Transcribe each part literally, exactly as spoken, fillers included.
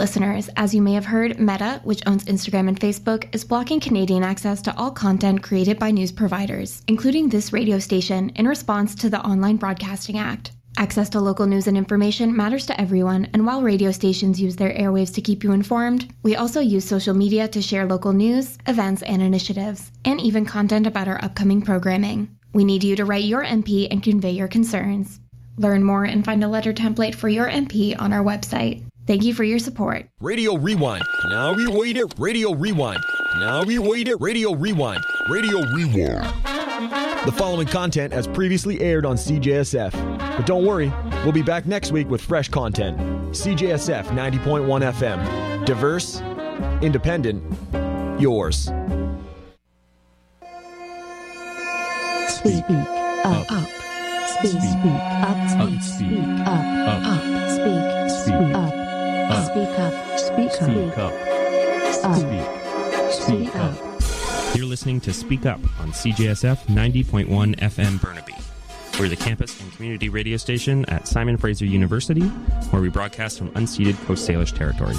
Listeners, as you may have heard, Meta, which owns Instagram and Facebook, is blocking Canadian access to all content created by news providers, including this radio station, in response to the Online Broadcasting Act. Access to local news and information matters to everyone, and while radio stations use their airwaves to keep you informed, we also use social media to share local news, events, and initiatives, and even content about our upcoming programming. We need you to write your M P and convey your concerns. Learn more and find a letter template for your M P on our website. Thank you for your support. Radio Rewind. Now we wait it. Radio Rewind. Now we wait it. Radio Rewind. Radio Rewind. The following content as previously aired on C J S F. But don't worry, we'll be back next week with fresh content. C J S F ninety point one F M. Diverse, independent, yours. Speak up. Up. Speak up. Speak up. Up. Speak. Speak up. Speak up. Speak up. Speak up. Speak. Speak up. You're listening to Speak Up on C J S F ninety point one F M Burnaby. We're the campus and community radio station at Simon Fraser University, where we broadcast from unceded Coast Salish territories.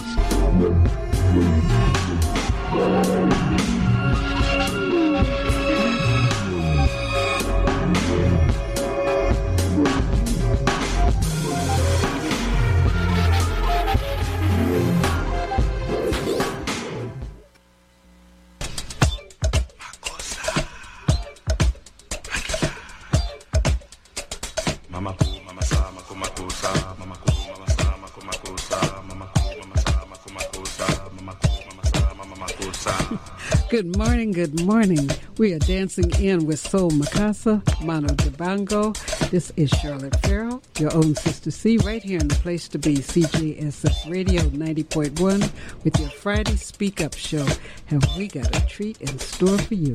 Good morning, good morning. We are dancing in with Soul Makasa, Mano Dibango. This is Charlotte Farrell, your own Sister C, right here in the place to be, C J S F Radio ninety point one, with your Friday Speak Up show. Have we got a treat in store for you?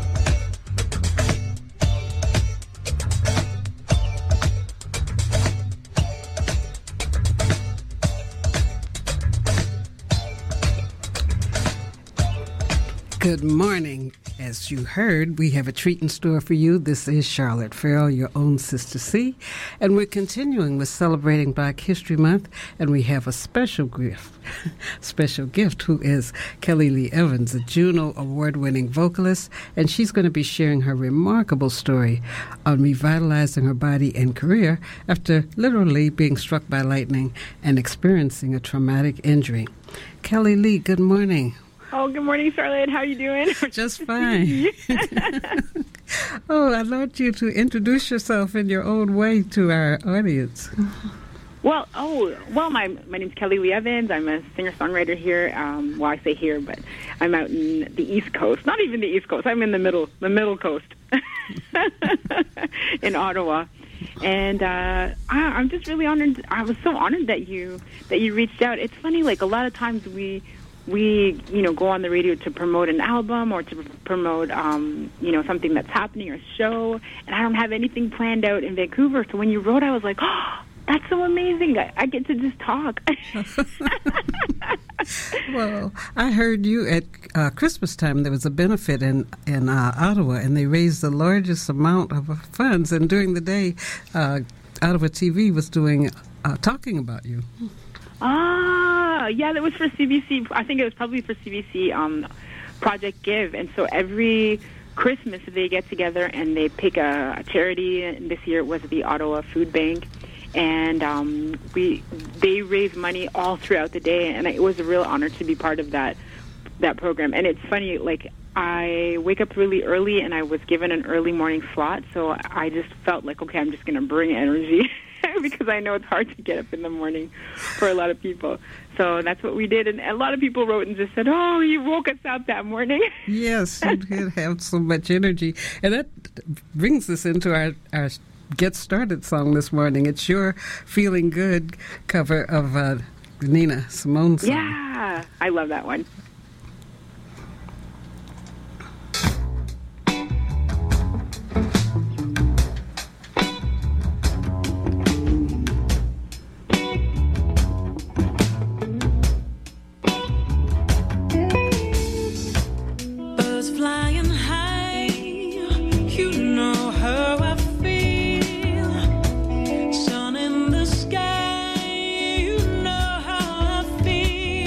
Good morning. As you heard, we have a treat in store for you. This is Charlotte Farrell, your own Sister C, and we're continuing with celebrating Black History Month, and we have a special gift, special gift, who is Kelly Lee Evans, a Juno Award-winning vocalist, and she's going to be sharing her remarkable story on revitalizing her body and career after literally being struck by lightning and experiencing a traumatic injury. Kelly Lee, good morning. Oh, good morning, Charlotte. How are you doing? Just fine. Oh, I'd like you to introduce yourself in your own way to our audience. Well, oh, well, my my name's Kelly Lee Evans. I'm a singer-songwriter here. Um, well, I say here, but I'm out in the East Coast. Not even the East Coast. I'm in the middle, the middle coast, in Ottawa. And uh, I, I'm just really honored. I was so honored that you that you reached out. It's funny, like a lot of times we. We, you know, go on the radio to promote an album or to promote, um, you know, something that's happening or a show, and I don't have anything planned out in Vancouver. So when you wrote, I was like, oh, that's so amazing. I, I get to just talk. Well, I heard you at uh, Christmas time. There was a benefit in, in uh, Ottawa, and they raised the largest amount of funds. And during the day, uh, Ottawa T V was doing, uh, talking about you. Ah, yeah, that was for C B C. I think it was probably for C B C um, Project Give. And so every Christmas they get together and they pick a, a charity. And this year it was the Ottawa Food Bank. And um, we they raise money all throughout the day. And it was a real honor to be part of that that program. And it's funny, like, I wake up really early and I was given an early morning slot. So I just felt like, okay, I'm just going to bring energy. Because I know it's hard to get up in the morning for a lot of people. So that's what we did. And a lot of people wrote and just said, oh, you woke us up that morning. Yes, you did have so much energy. And that brings us into our, our Get Started song this morning. It's your Feeling Good cover of uh, Nina Simone's song. Yeah, I love that one. Sun in the sky, you know how I feel.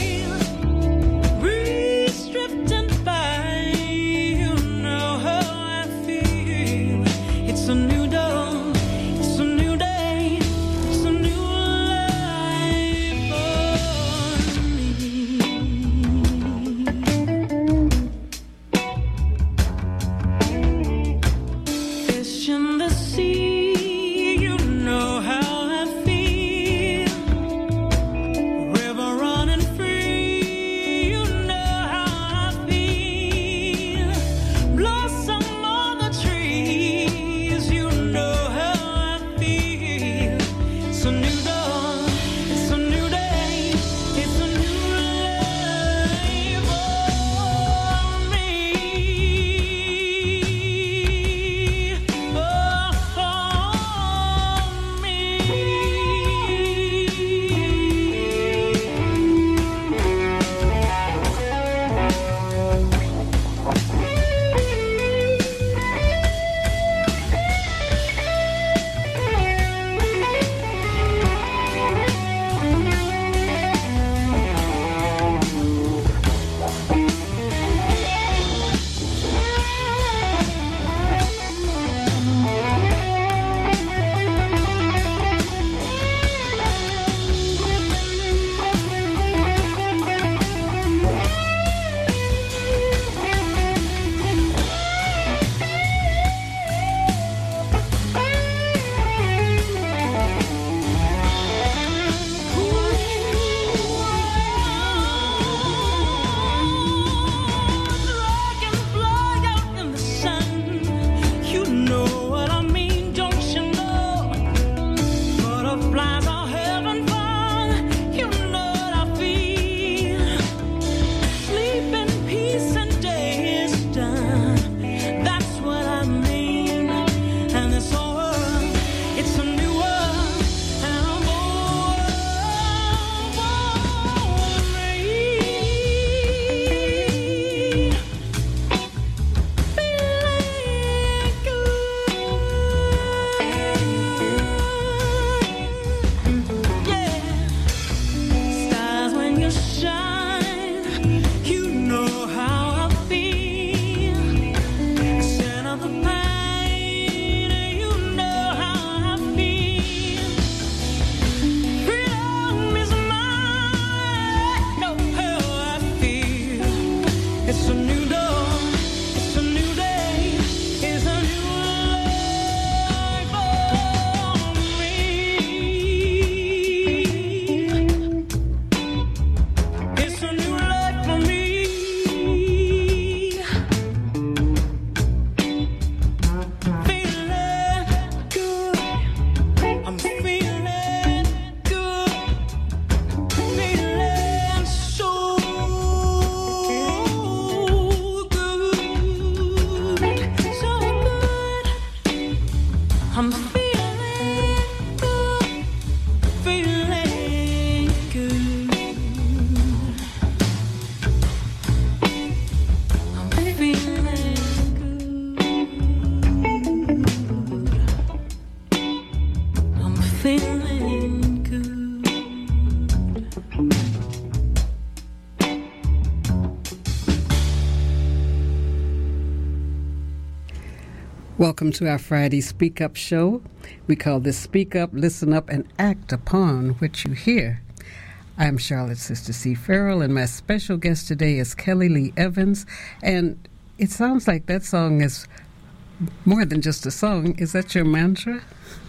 Welcome to our Friday Speak Up show. We call this Speak Up, Listen Up, and Act Upon What You Hear. I'm Charlotte Sister C. Farrell, and my special guest today is Kelly Lee Evans. And it sounds like that song is more than just a song. Is that your mantra?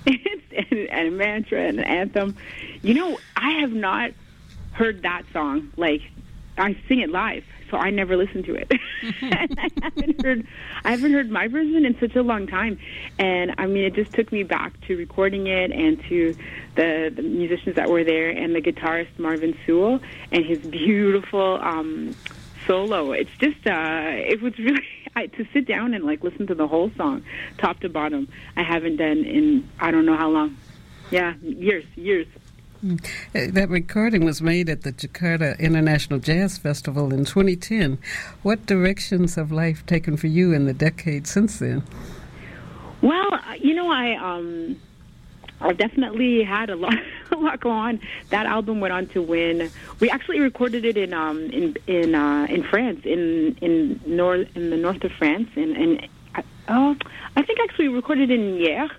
It's a mantra and an anthem. You know, I have not heard that song. Like, I sing it live, so I never listen to it. And I haven't heard I haven't heard my version in such a long time. And I mean, it just took me back to recording it and to the, the musicians that were there and the guitarist Marvin Sewell and his beautiful um, solo. It's just uh, it was really I, to sit down and like listen to the whole song, top to bottom. I haven't done in I don't know how long. Yeah, years, years. That recording was made at the Jakarta International Jazz Festival in twenty ten. What directions have life taken for you in the decade since then? Well, you know, I um, I've definitely had a lot, a lot go on. That album went on to win. We actually recorded it in um, in in uh, in France, in in north in the north of France, and and oh, I think actually we recorded in Hyères.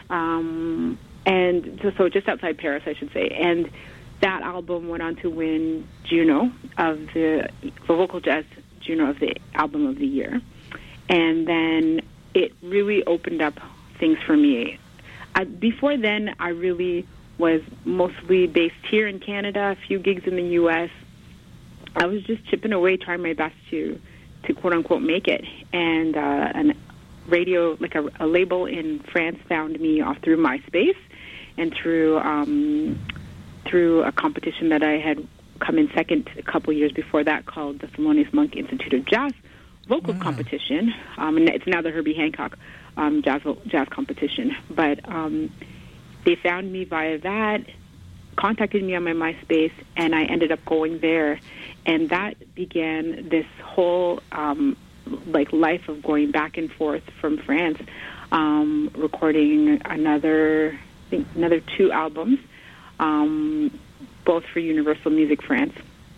Um, And so, so just outside Paris, I should say. And that album went on to win Juno of the, the vocal jazz Juno of the album of the year. And then it really opened up things for me. I, before then, I really was mostly based here in Canada, a few gigs in the U S. I was just chipping away, trying my best to, to quote unquote make it. And uh, an radio, like a, a label in France, found me off through MySpace. And through um, through a competition that I had come in second a couple years before that called the Thelonious Monk Institute of Jazz Vocal wow. Competition. Um, and it's now the Herbie Hancock um, Jazz Jazz Competition. But um, they found me via that, contacted me on my MySpace, and I ended up going there. And that began this whole um, like life of going back and forth from France, um, recording another... I think another two albums, um, both for Universal Music France,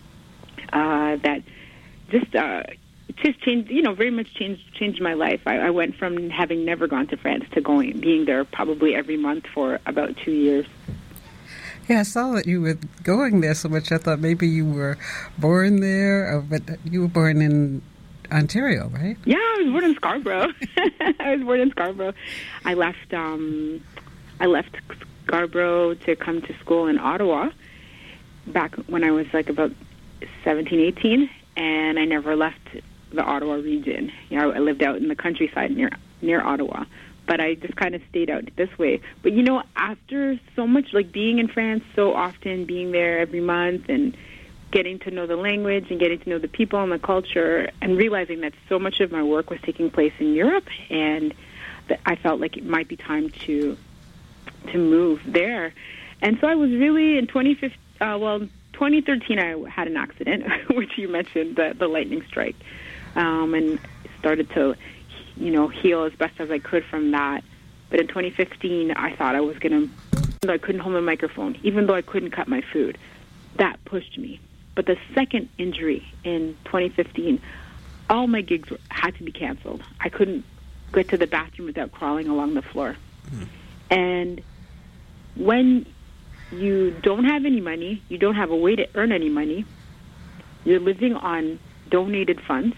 uh, that just uh, just changed, you know, very much changed changed my life. I, I went from having never gone to France to going, being there probably every month for about two years. Yeah, I saw that you were going there so much. I thought maybe you were born there, or, but you were born in Ontario, right? Yeah, I was born in Scarborough. I was born in Scarborough. I left. Um, I left Scarborough to come to school in Ottawa back when I was like about seventeen, eighteen, and I never left the Ottawa region. You know, I lived out in the countryside near near Ottawa, but I just kind of stayed out this way. But, you know, after so much, like being in France so often, being there every month and getting to know the language and getting to know the people and the culture and realizing that so much of my work was taking place in Europe, and that I felt like it might be time to to move there. And so I was really in twenty fifteen, uh, well, twenty thirteen I had an accident, which you mentioned, the, the lightning strike, um, and started to, you know, heal as best as I could from that. But in twenty fifteen, I thought I was going to, even though I couldn't hold my microphone, even though I couldn't cut my food, that pushed me. But the second injury in twenty fifteen, all my gigs were, had to be canceled. I couldn't get to the bathroom without crawling along the floor. Mm. And when you don't have any money, you don't have a way to earn any money, you're living on donated funds,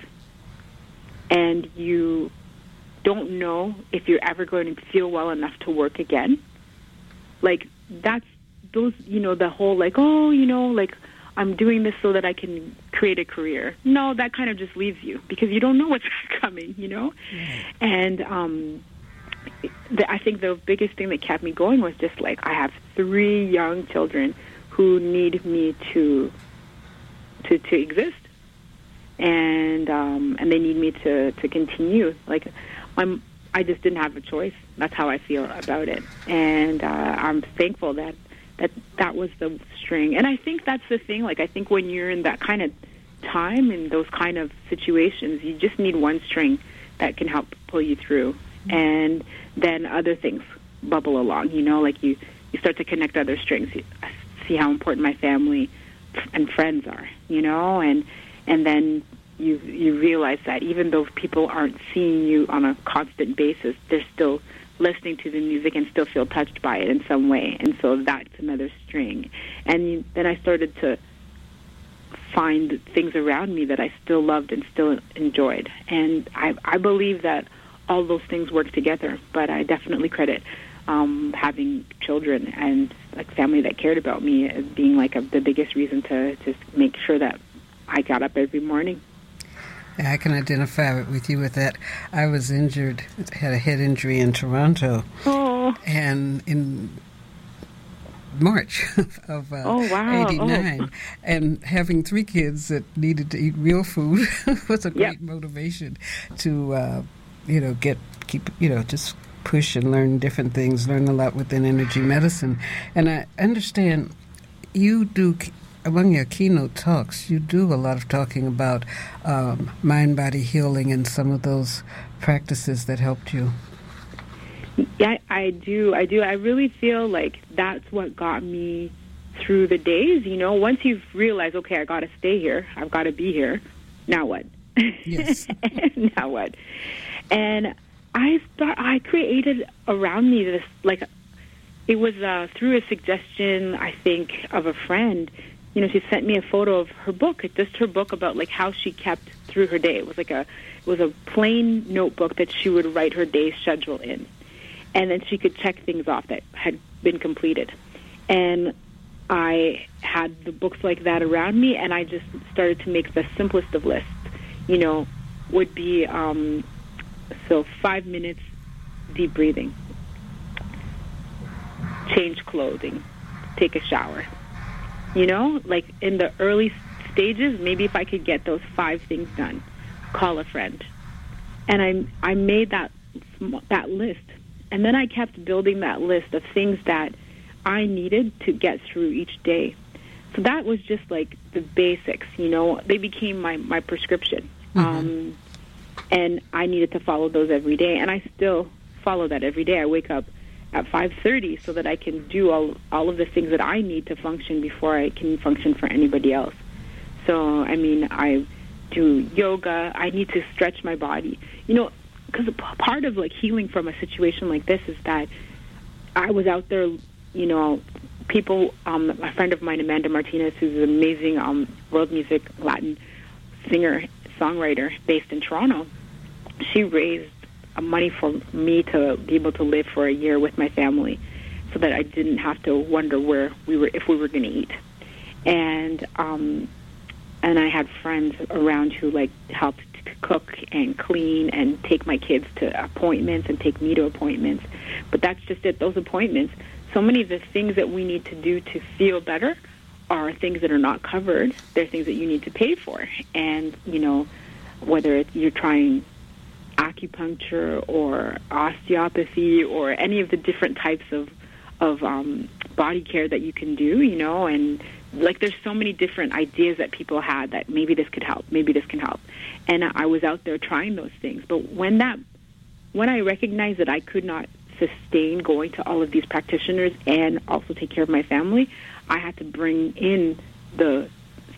and you don't know if you're ever going to feel well enough to work again. Like, that's those, you know, the whole, like, oh, you know, like, I'm doing this so that I can create a career. No, that kind of just leaves you because you don't know what's coming, you know? Mm-hmm. And um, the, I think the biggest thing that kept me going was just, like, I have three young children who need me to to, to exist. And um, and they need me to, to continue. Like, I'm, I just didn't have a choice. That's how I feel about it. And uh, I'm thankful that, that that was the string. And I think that's the thing. Like, I think when you're in that kind of time, in those kind of situations, you just need one string that can help pull you through. And then other things bubble along, you know, like you, you start to connect other strings. You see how important my family and friends are, you know, and and then you you realize that even though people aren't seeing you on a constant basis, they're still listening to the music and still feel touched by it in some way. And so that's another string. And you, then I started to find things around me that I still loved and still enjoyed. And I, I believe that all those things work together, but I definitely credit um, having children and like family that cared about me as being like a, the biggest reason to just make sure that I got up every morning. I can identify with you with that. I was injured, had a head injury in Toronto. Oh. And in March of uh, oh, wow. eighty-nine. Oh. And having three kids that needed to eat real food was a great yep. motivation to, uh, you know, get, keep, you know, just push and learn different things, learn a lot within energy medicine. And I understand you do... Among your keynote talks, you do a lot of talking about um, mind-body healing and some of those practices that helped you. Yeah, I do. I do. I really feel like that's what got me through the days. You know, once you've realized, okay, I got to stay here, I've got to be here. Now what? Yes. Now what? And I thought I created around me this, like, it was uh, through a suggestion, I think, of a friend. You know, she sent me a photo of her book, just her book about like how she kept through her day. It was like a, it was a plain notebook that she would write her day's schedule in, and then she could check things off that had been completed. And I had the books like that around me, and I just started to make the simplest of lists. You know, would be um, so five minutes deep breathing, change clothing, take a shower. You know, like in the early stages, maybe if I could get those five things done, call a friend. And I I made that that list. And then I kept building that list of things that I needed to get through each day. So that was just like the basics, you know. They became my, my prescription. Mm-hmm. Um, and I needed to follow those every day. And I still follow that every day. I wake up at five thirty so that I can do all all of the things that I need to function before I can function for anybody else. So, I mean, I do yoga. I need to stretch my body. You know, because part of, like, healing from a situation like this is that I was out there, you know, people, um, a friend of mine, Amanda Martinez, who's an amazing um, world music Latin singer, songwriter based in Toronto, she raised money for me to be able to live for a year with my family so that I didn't have to wonder where we were, if we were going to eat. And um, and I had friends around who, like, helped to cook and clean and take my kids to appointments and take me to appointments. But that's just it, those appointments. So many of the things that we need to do to feel better are things that are not covered. They're things that you need to pay for. And, you know, whether it's you're trying acupuncture or osteopathy or any of the different types of of um, body care that you can do, you know, and like there's so many different ideas that people had that maybe this could help, maybe this can help. And I was out there trying those things. But when that, when I recognized that I could not sustain going to all of these practitioners and also take care of my family, I had to bring in the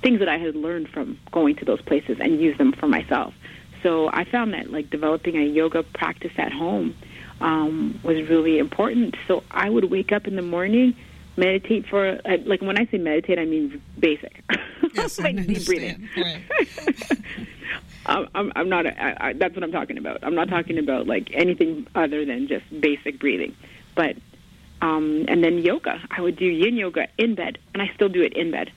things that I had learned from going to those places and use them for myself. So I found that like developing a yoga practice at home um, was really important. So I would wake up in the morning, meditate for, uh, like when I say meditate, I mean basic, yes, like I deep breathing. Right. I'm, I'm not, a, I, I, that's what I'm talking about. I'm not talking about like anything other than just basic breathing. But, um, and then yoga. I would do yin yoga in bed, and I still do it in bed.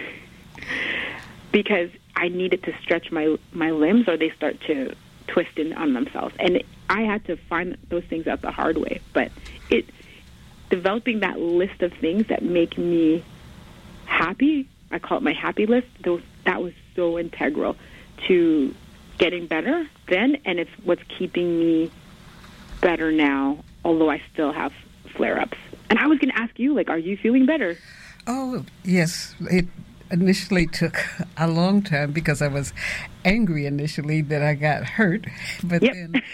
Because I needed to stretch my my limbs or they start to twist in on themselves. And I had to find those things out the hard way. But it developing that list of things that make me happy, I call it my happy list, those, that was so integral to getting better then, and it's what's keeping me better now, although I still have flare-ups. And I was going to ask you, like, are you feeling better? Oh, yes. It initially took a long time because I was angry initially that I got hurt. But yep. then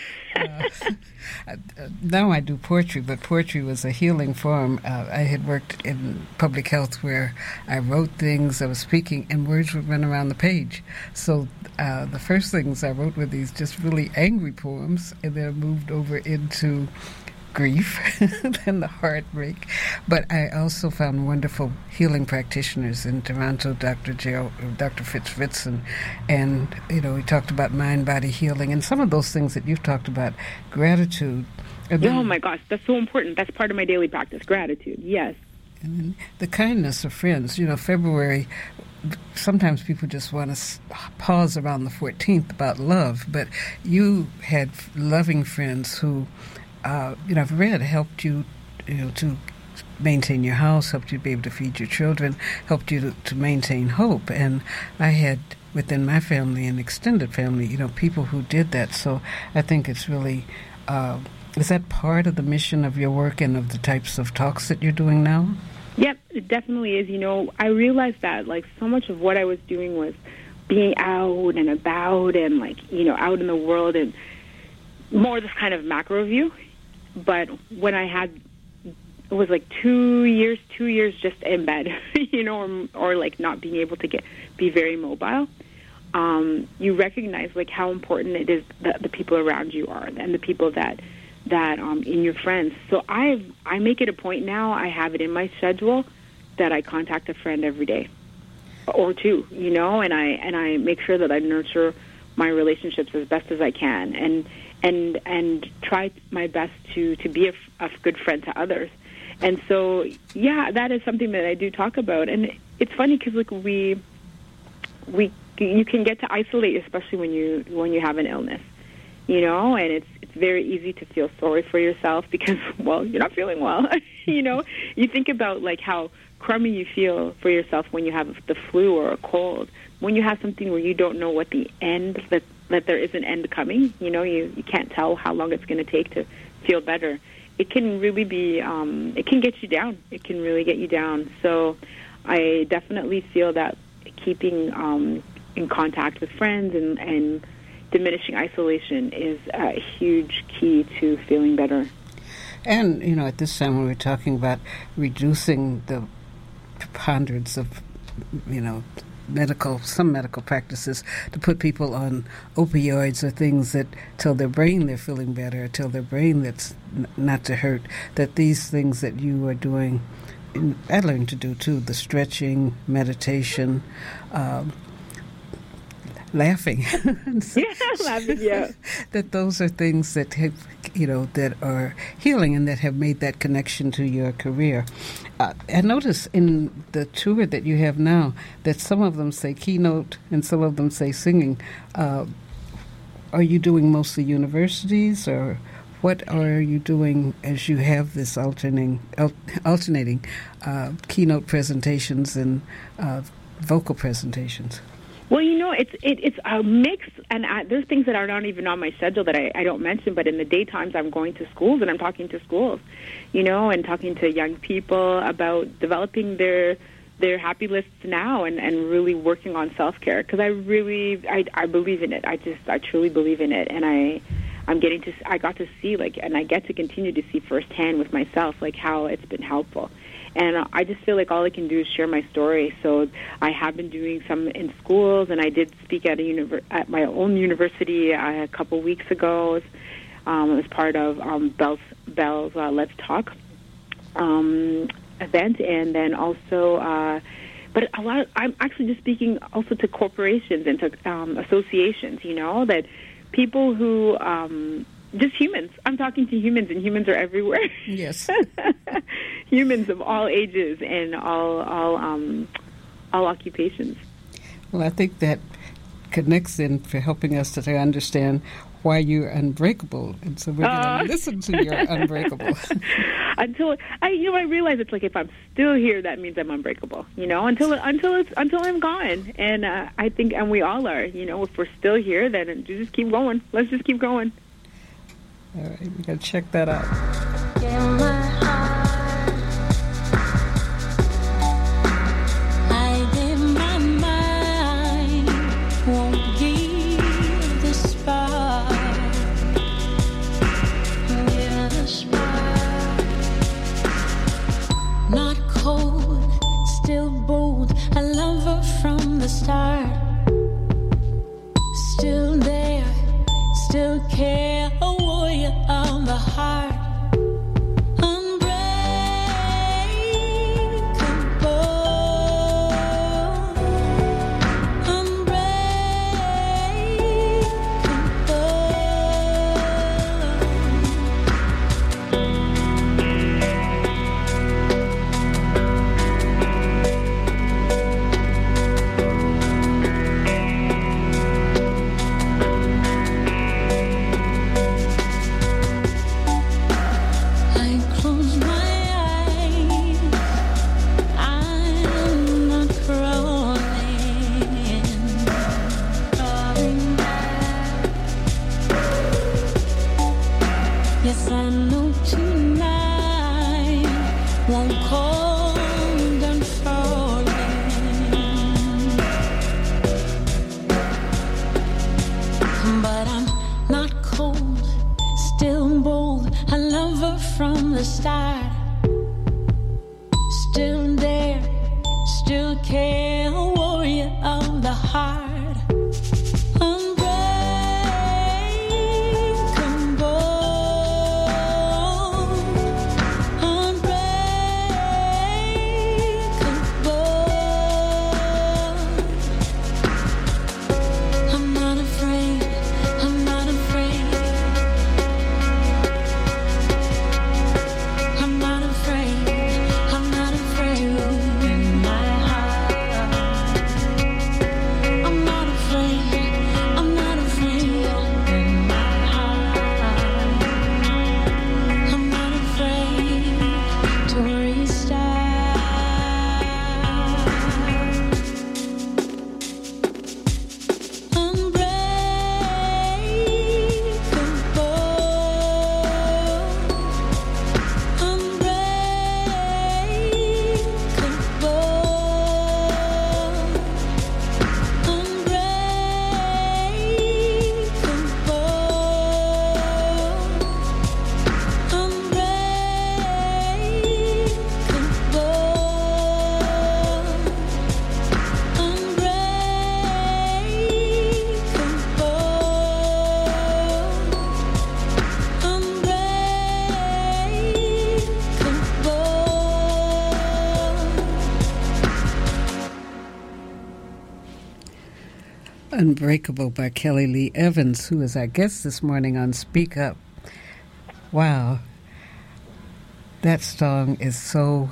uh, now I do poetry, but poetry was a healing form. Uh, I had worked in public health where I wrote things, I was speaking, and words would run around the page. So uh, the first things I wrote were these just really angry poems, and then I moved over into grief and the heartbreak. But I also found wonderful healing practitioners in Toronto, Doctor Joe, Doctor Fitzritson, and you know, we talked about mind-body healing and some of those things that you've talked about, gratitude. Oh my gosh, that's so important. That's part of my daily practice, gratitude, yes. And the kindness of friends. You know, February, sometimes people just want to pause around the fourteenth about love, but you had loving friends who Uh, you know, I've read, helped you, you know, to maintain your house, helped you be able to feed your children, helped you to, to maintain hope. And I had within my family and extended family, you know, people who did that. So I think it's really, uh, is that part of the mission of your work and of the types of talks that you're doing now? Yep, it definitely is. You know, I realized that, like, so much of what I was doing was being out and about and, like, you know, out in the world and more this kind of macro view. But when I had, it was like two years, two years just in bed, you know, or, or like not being able to get, be very mobile, um, you recognize like how important it is that the people around you are and the people that, that um, in your friends. So I I make it a point now, I have it in my schedule that I contact a friend every day or two, you know, and I, and I make sure that I nurture my relationships as best as I can. And, and and try my best to, to be a, a good friend to others. And so, yeah, that is something that I do talk about. And it's funny because, like, we, we, you can get to isolate, especially when you when you have an illness, you know, and it's it's very easy to feel sorry for yourself because, well, you're not feeling well, you know. You think about, like, how crummy you feel for yourself when you have the flu or a cold. When you have something where you don't know what the end, that that there is an end coming, you know, you, you can't tell how long it's going to take to feel better. It can really be, um, it can get you down. It can really get you down. So I definitely feel that keeping um, in contact with friends and, and diminishing isolation is a huge key to feeling better. And, you know, at this time when we're talking about reducing the preponderance of, you know, medical, some medical practices to put people on opioids or things that tell their brain they're feeling better, or tell their brain that's n- not to hurt, that these things that you are doing, I learned to do too, the stretching, meditation, um, laughing. Yeah, laughing, yeah. That those are things that have, you know, that are healing and that have made that connection to your career. Uh, I notice in the tour that you have now that some of them say keynote and some of them say singing. Uh, are you doing mostly universities, or what are you doing as you have this alternating, alternating uh, keynote presentations and uh, vocal presentations? Well, you know, it's it, it's a mix, and I, there's things that are not even on my schedule that I, I don't mention, but in the daytimes I'm going to schools and I'm talking to schools, you know, and talking to young people about developing their their happy lists now and, and really working on self-care, because I really, I, I believe in it. I just, I truly believe in it, and I, I'm getting to, I got to see, like, and I get to continue to see firsthand with myself, like, how it's been helpful. And uh, I just feel like all I can do is share my story. So I have been doing some in schools, and I did speak at a univer- at my own university uh, a couple weeks ago um, as part of um, Bell's, Bell's uh, Let's Talk um, event. And then also, uh, but a lot of, I'm actually just speaking also to corporations and to um, associations, you know, that people who... Um, Just humans. I'm talking to humans, and humans are everywhere. Yes. Humans of all ages and all all um, all occupations. Well, I think that connects in for helping us to understand why you're unbreakable, and so we're going to Uh. listen to your unbreakable. Until I, you know, I realize it's like if I'm still here, that means I'm unbreakable. You know, until until it's until I'm gone, and uh, I think, and we all are. You know, if we're still here, then just keep going. Let's just keep going. All right, we got to check that out. Not cold, still bold, a lover from the start. Still there, still care, a warrior of the heart. From the start, still there, still care, a warrior of the heart. Unbreakable by Kelly Lee Evans, who is our guest this morning on Speak Up. Wow. That song is so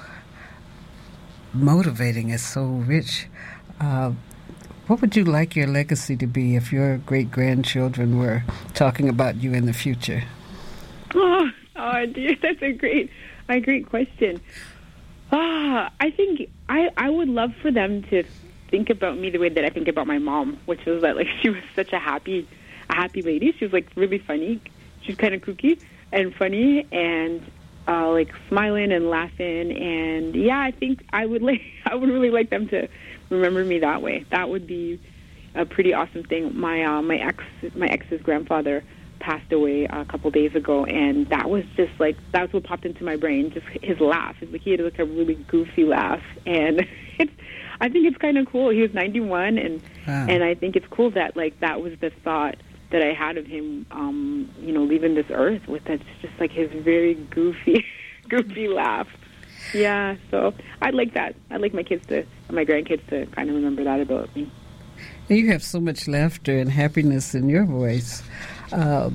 motivating, it's so rich. Uh, what would you like your legacy to be if your great-grandchildren were talking about you in the future? Oh, oh dear, that's a great, a great question. Ah, I think I, I would love for them to think about me the way that I think about my mom, which was that like she was such a happy, a happy lady. She was like really funny. She's kind of kooky and funny and uh, like smiling and laughing. And yeah, I think I would like I would really like them to remember me that way. That would be a pretty awesome thing. My uh, my ex my ex's grandfather passed away a couple days ago, and that was just like, that's what popped into my brain, just his laugh. It's like he had like a really goofy laugh, and it's, I think it's kind of cool. He was ninety-one, and wow. and I think it's cool that like that was the thought that I had of him, um, you know, leaving this earth, with that just like his very goofy, goofy laugh. Yeah, so I'd like that. I'd like my kids to, my grandkids to kind of remember that about me. You have so much laughter and happiness in your voice. Uh,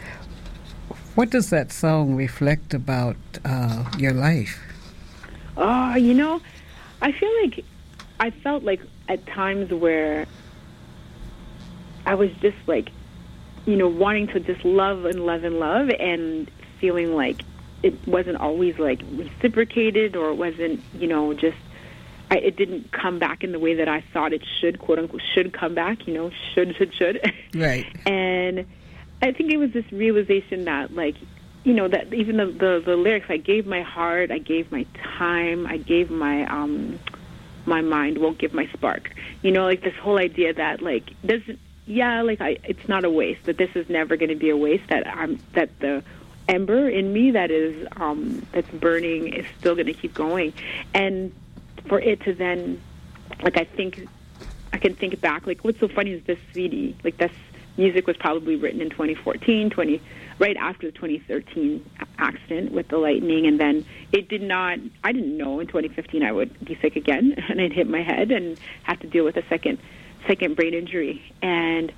what does that song reflect about uh, your life? Oh, you know, I feel like I felt like at times where I was just like, you know, wanting to just love and love and love, and feeling like it wasn't always like reciprocated, or it wasn't, you know, just, I, it didn't come back in the way that I thought it should, quote unquote, should come back, you know, should, should, should. Right. And I think it was this realization that, like, you know, that even the, the, the lyrics, I gave my heart, I gave my time, I gave my, um, my mind, won't give my spark. You know, like this whole idea that, like, doesn't, yeah, like, I, it's not a waste, but this is never going to be a waste, that I'm, that the ember in me that is, um, that's burning is still going to keep going. And for it to then, like, I think, I can think back, like, what's so funny is this C D, like, this music was probably written in twenty fourteen, twenty, right after the twenty thirteen accident with the lightning, and then it did not, I didn't know in twenty fifteen I would be sick again, and I'd hit my head and have to deal with a second, second brain injury. And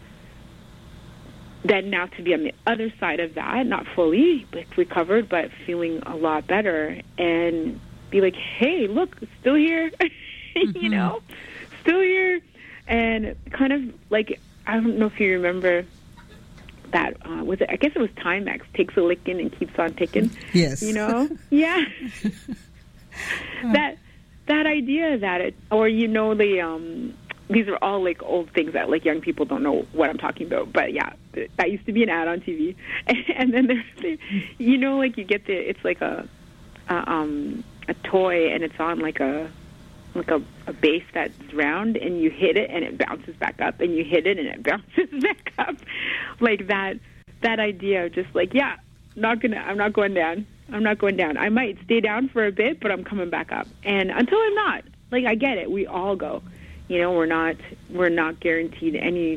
then now to be on the other side of that, not fully recovered, but feeling a lot better, and be like, hey, look, still here, mm-hmm. you know, still here. And kind of like, I don't know if you remember that, uh, was it, I guess it was Timex, takes a licking and keeps on ticking. Yes. You know? Yeah. that that idea that it, or, you know, the, um, these are all like old things that like young people don't know what I'm talking about. But yeah, that used to be an ad on T V. And then there's, you know, like you get the, it's like a, a um, a toy, and it's on like a like a, a base that's round, and you hit it and it bounces back up, and you hit it and it bounces back up. Like that that idea of just like, yeah, not gonna I'm not going down. I'm not going down. I might stay down for a bit, but I'm coming back up. And until I'm not, like, I get it. We all go. You know, we're not we're not guaranteed any